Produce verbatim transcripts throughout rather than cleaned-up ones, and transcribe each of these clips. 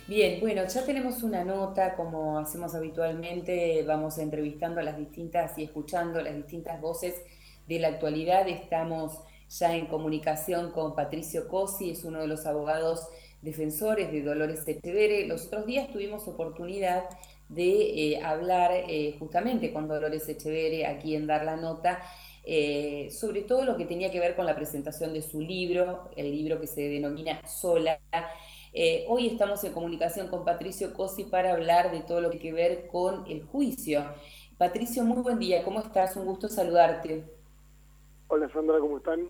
Bien, bueno, ya tenemos una nota, como hacemos habitualmente, vamos entrevistando a las distintas y escuchando las distintas voces de la actualidad. Estamos ya en comunicación con Patricio Cosi, es uno de los abogados defensores de Dolores Echeverre. Los otros días tuvimos oportunidad de eh, hablar eh, justamente con Dolores Echeverre aquí en Dar la Nota, eh, sobre todo lo que tenía que ver con la presentación de su libro, el libro que se denomina Sola. Eh, hoy estamos en comunicación con Patricio Cosi para hablar de todo lo que tiene que ver con el juicio. Patricio, muy buen día, ¿cómo estás? Un gusto saludarte. Hola Sandra, ¿cómo están?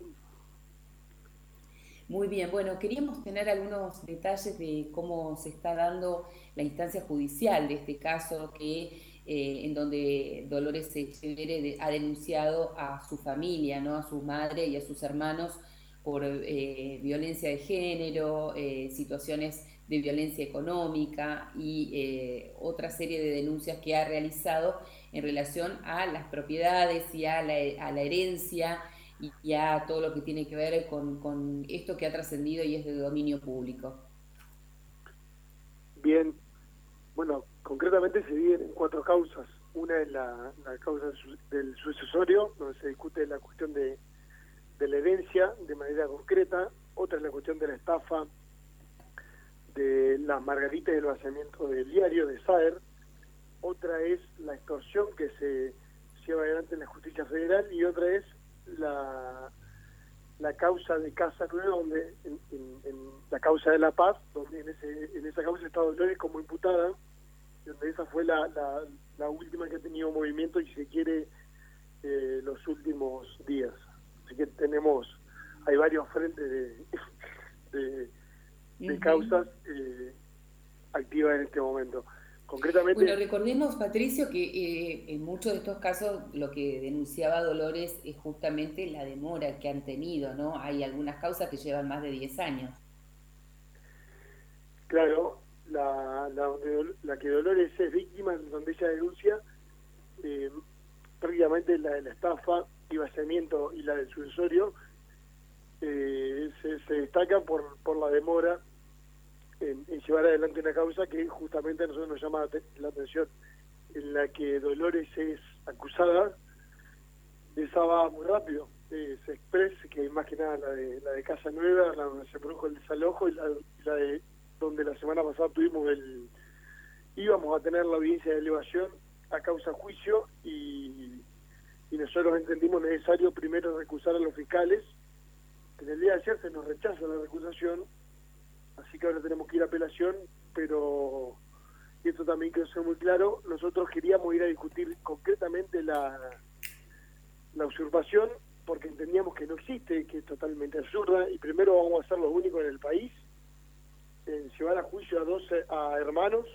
Muy bien, bueno, queríamos tener algunos detalles de cómo se está dando la instancia judicial de este caso que eh, en donde Dolores Echeverre de- ha denunciado a su familia, ¿no? A su madre y a sus hermanos por eh, violencia de género, eh, situaciones de violencia económica y eh, otra serie de denuncias que ha realizado en relación a las propiedades y a la, a la herencia y a todo lo que tiene que ver con, con esto que ha trascendido y es de dominio público. Bien, bueno, concretamente se dividen en cuatro causas. Una es la, la causa su- del sucesorio, donde se discute la cuestión de, de la herencia de manera concreta. Otra es la cuestión de la estafa de las margaritas y el vaciamiento del diario de Saer. Otra es la extorsión que se lleva adelante en la justicia federal y otra es la la causa de Casa Nueva, donde en, en, en la causa de la paz, donde en, ese, en esa causa está Dolores como imputada, donde esa fue la, la, la última que ha tenido movimiento y si se quiere eh, los últimos días. Así que tenemos, hay varios frentes de, de, de Ujú. causas eh, activas en este momento. Bueno, Concretamente, recordemos, Patricio, que eh, en muchos de estos casos lo que denunciaba Dolores es justamente la demora que han tenido, ¿no? Hay algunas causas que llevan más de diez años. claro, la, la, donde, la que Dolores es víctima, donde ella denuncia, eh, prácticamente la de la estafa y vaciamiento y la del sucesorio, eh, se, se destaca por, por la demora en, en llevar adelante una causa que justamente a nosotros nos llama la, te- la atención, en la que Dolores es acusada. Esa va muy rápido, eh, se express, que más que nada la de, la de Casa Nueva, la donde se produjo el desalojo, y la, y la de donde la semana pasada tuvimos el, íbamos a tener la audiencia de elevación a causa juicio, y, y nosotros entendimos necesario primero recusar a los fiscales. En el día de ayer se nos rechaza la recusación, así que ahora tenemos que ir a apelación, pero, y esto también quiero ser muy claro, nosotros queríamos ir a discutir concretamente la, la usurpación, porque entendíamos que no existe, que es totalmente absurda, y primero vamos a ser los únicos en el país en llevar a juicio a dos a hermanos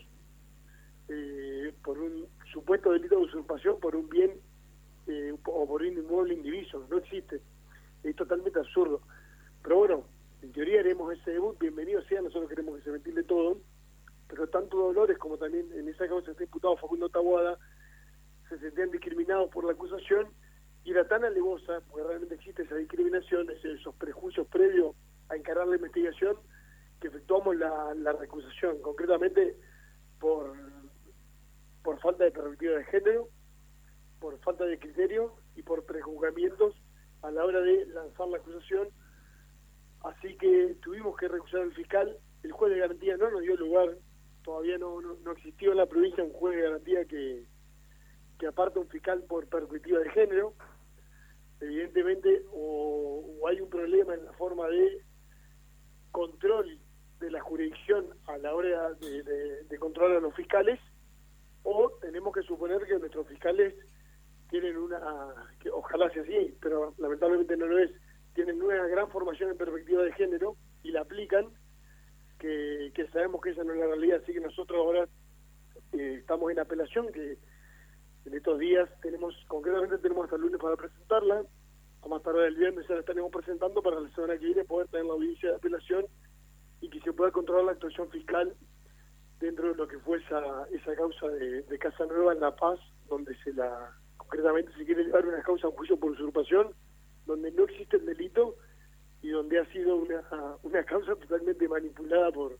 eh, por un supuesto delito de usurpación por un bien eh, o por un inmueble indiviso. No existe, es totalmente absurdo. Pero bueno, en teoría haremos ese debut, bienvenido sea, nosotros queremos que se ventile todo, pero tanto Dolores como también en esa causa está imputado Facundo Taboada, se sentían discriminados por la acusación, y era tan alevosa, porque realmente existe esa discriminación, esos prejuicios previos a encarar la investigación, que efectuamos la, la recusación, concretamente por, por falta de perspectiva de género, por falta de criterio y por prejuzgamientos a la hora de lanzar la acusación. Así que tuvimos que recusar al fiscal. El juez de garantía no nos dio lugar, todavía no, no, no existió en la provincia un juez de garantía que, que aparte un fiscal por perspectiva de género. Evidentemente o, o hay un problema en la forma de control de la jurisdicción a la hora de, de, de controlar a los fiscales, o tenemos que suponer que nuestros fiscales tienen una, que ojalá sea así, pero lamentablemente no lo es, tienen una gran formación en perspectiva de género y la aplican, que, que sabemos que esa no es la realidad. Así que nosotros ahora eh, estamos en apelación, que en estos días tenemos, concretamente tenemos hasta el lunes para presentarla, a más tardar el viernes ya la estaremos presentando para la semana que viene poder tener la audiencia de apelación y que se pueda controlar la actuación fiscal dentro de lo que fue esa, esa causa de, de Casa Nueva en La Paz, donde se la, concretamente se quiere llevar una causa a un juicio por usurpación, donde no existe el delito y donde ha sido una, una causa totalmente manipulada por,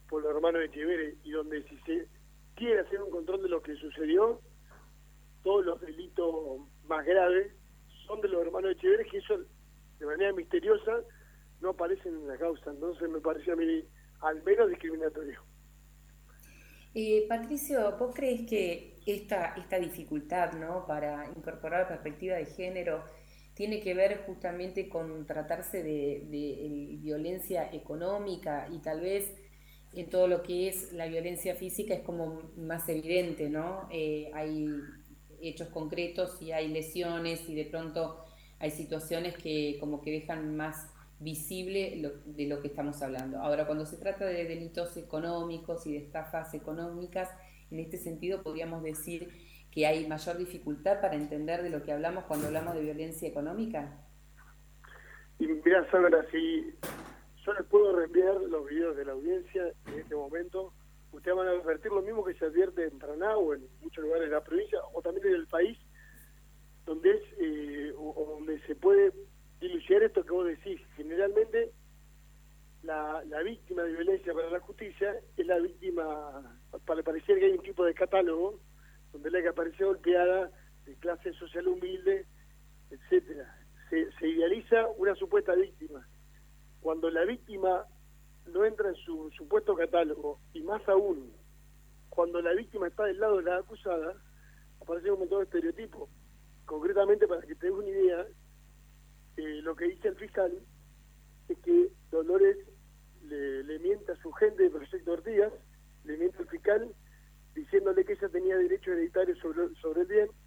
por los hermanos Echeverri, y donde si se quiere hacer un control de lo que sucedió, todos los delitos más graves son de los hermanos Echeverri, que eso de manera misteriosa no aparecen en la causa. Entonces me parece a mí al menos discriminatorio. Eh, Patricio, ¿vos crees que esta, esta dificultad, ¿no?, para incorporar la perspectiva de género tiene que ver justamente con tratarse de, de violencia económica, y tal vez en todo lo que es la violencia física es como más evidente, ¿no? Eh, hay hechos concretos y hay lesiones, y de pronto hay situaciones que como que dejan más visible lo, de lo que estamos hablando. Ahora, cuando se trata de delitos económicos y de estafas económicas, en este sentido podríamos decir que hay mayor dificultad para entender de lo que hablamos cuando hablamos de violencia económica. Y mirá, Sandra, si yo les puedo reenviar los videos de la audiencia en este momento, ustedes van a advertir lo mismo que se advierte en Paraná o en muchos lugares de la provincia, o también en el país, donde es eh, o, o donde se puede dilucidar esto que vos decís. Generalmente la, la víctima de violencia para la justicia es la víctima, para parecer que hay un tipo de catálogo donde la que aparece golpeada, de clase social humilde, etcétera. Se, se idealiza una supuesta víctima. Cuando la víctima no entra en su supuesto catálogo, y más aún cuando la víctima está del lado de la acusada, aparece un montón de estereotipos. Concretamente, para que te des una idea, eh, lo que dice el fiscal es que Dolores le, le miente a su gente de Proyecto Ortigas, le miente al fiscal diciéndole que ella tenía derecho hereditario sobre, sobre el bien,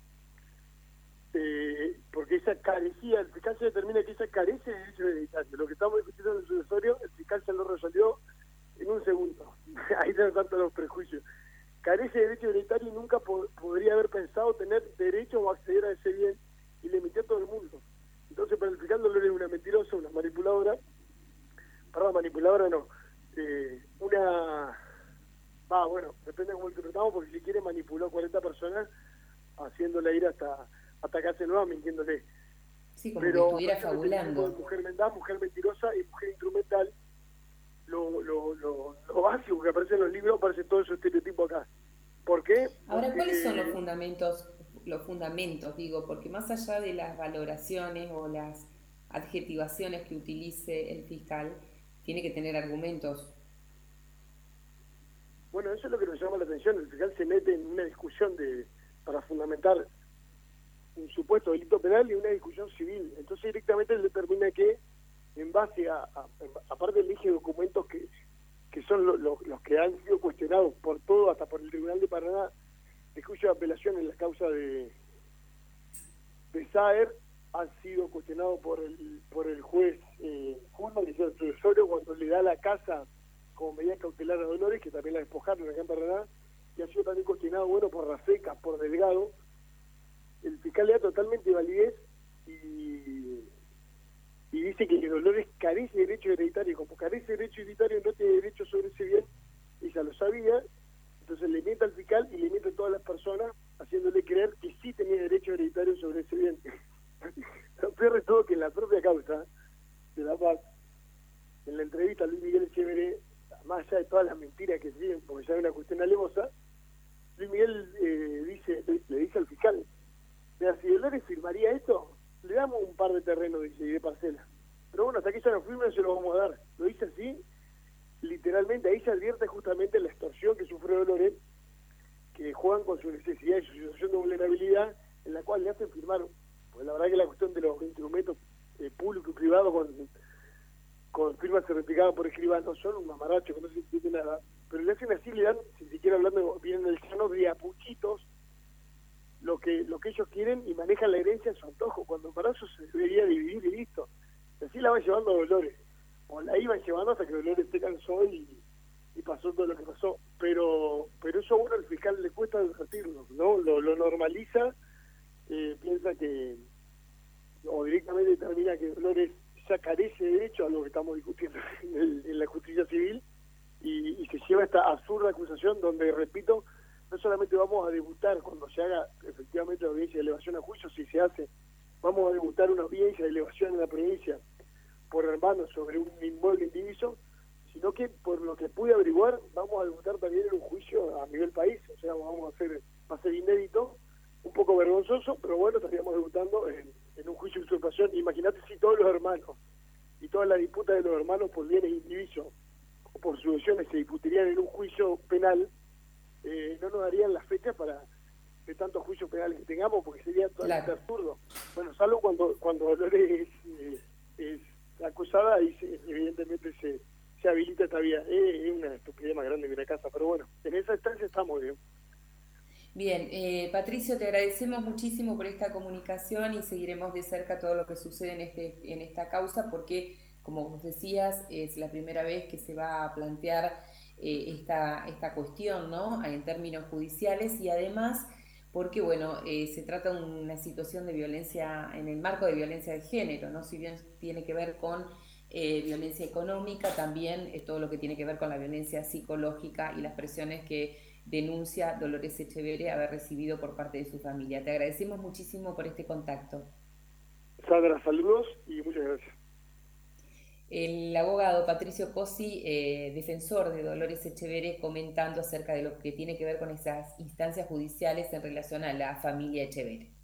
eh, porque ella carecía, el fiscal se determina que ella carece de derecho hereditario. Lo que estamos discutiendo en el sucesorio, el fiscal se lo resolvió en un segundo. Ahí están tanto los prejuicios. Carece de derecho hereditario y nunca po podría haber pensado tener derecho o acceder a ese bien, y le mintió a todo el mundo. Entonces, para el fiscal Dolores es una mentirosa, una manipuladora, perdón, manipuladora no, eh, una... Va, ah, bueno, depende de cómo lo interpretamos, porque si quiere manipuló a cuarenta personas, haciéndole ir hasta hasta cárcel nueva, mintiéndole. Sí, como pero que estuviera fabulando. Mujer mendaz, mujer mentirosa y mujer instrumental, lo, lo, lo, lo básico que aparece en los libros, aparece todo ese estereotipo acá. ¿Por qué? Ahora, Porque... ¿cuáles son los fundamentos, los fundamentos, digo, porque más allá de las valoraciones o las adjetivaciones que utilice el fiscal, tiene que tener argumentos? Bueno, eso es lo que nos llama la atención. El fiscal se mete en una discusión de para fundamentar un supuesto delito penal y una discusión civil. Entonces directamente él determina que, en base a, a aparte elige documentos que, que son lo, lo, los que han sido cuestionados por todo, hasta por el Tribunal de Paraná, de cuya apelación en la causa de, de Saer, han sido cuestionados por el por el juez eh, Juno, que es el sucesorio, cuando le da la casa como medida cautelar a Dolores, que también la despojaron acá en Paraná, y ha sido también cuestionado, bueno, por Raseca, por Delgado. El fiscal le da totalmente validez y, y dice que Dolores carece de derecho hereditario. Como carece de derecho hereditario, no tiene derecho sobre ese bien, ella lo sabía, entonces le miente al fiscal y le miente a todas las personas, haciéndole creer que sí tenía derecho hereditario sobre ese bien. Lo peor de todo que en la propia causa de La Paz, en la entrevista a Luis Miguel Echeverri, más allá de todas las mentiras que siguen, porque ya hay una cuestión alevosa, Luis Miguel eh, dice, le dice al fiscal, mira, si Dolores firmaría esto, le damos un par de terrenos, dice, y de parcela. Pero bueno, hasta que ella no firme, no se lo vamos a dar. Lo dice así, literalmente. Ahí se advierte justamente la extorsión que sufrió Dolores, que juegan con su necesidad y su situación de vulnerabilidad, en la cual le hacen firmar. Pues la verdad que la cuestión de los instrumentos eh, públicos y privados con, con firmas certificadas por escribanos son un mamaracho que no se entiende nada. Pero le hacen así, le dan, sin siquiera hablando bien del llano, de a puchitos, lo que lo que ellos quieren, y manejan la herencia en su antojo, cuando para eso se debería dividir y listo. Y así la van llevando a Dolores, o la iban llevando hasta que Dolores se cansó y, y pasó todo lo que pasó. Pero pero eso, bueno, al fiscal le cuesta advertirlo, ¿no? Lo, lo normaliza, eh, piensa que, o directamente determina que Dolores ya carece de derecho, a lo que estamos discutiendo en, el, en la justicia civil, y, y se lleva esta absurda acusación donde, repito, no solamente vamos a debutar cuando se haga efectivamente la audiencia de elevación a juicio, si se hace, vamos a debutar una audiencia de elevación en la provincia por hermanos sobre un inmueble indiviso, sino que por lo que pude averiguar, vamos a debutar también en un juicio a nivel país, o sea, vamos a hacer, va a ser inédito, un poco vergonzoso, pero bueno, estaríamos debutando en, en un juicio de usurpación. Imagínate si todos los hermanos y todas las disputas de los hermanos por bienes indivisos o por sucesiones se disputarían en un juicio penal, eh, no nos darían las fechas para de tantos juicios penales que tengamos, porque sería totalmente Claro. absurdo. Bueno, salvo cuando cuando Dolores es, eh, es acusada y se, evidentemente se, se habilita esta vía. Eh, es una estupidez más grande que una casa, pero bueno, en esa instancia estamos bien. Bien, eh, Patricio, te agradecemos muchísimo por esta comunicación y seguiremos de cerca todo lo que sucede en, este, en esta causa porque, como vos decías, es la primera vez que se va a plantear eh, esta, esta cuestión, ¿no?, en términos judiciales y además porque, bueno, eh, se trata de una situación de violencia en el marco de violencia de género, ¿no? Si bien tiene que ver con eh, violencia económica, también eh, todo lo que tiene que ver con la violencia psicológica y las presiones que denuncia Dolores Echeverre haber recibido por parte de su familia. Te agradecemos muchísimo por este contacto. Sandra, saludos y muchas gracias. El abogado Patricio Cosi, eh, defensor de Dolores Echeverre, comentando acerca de lo que tiene que ver con esas instancias judiciales en relación a la familia Echeverre.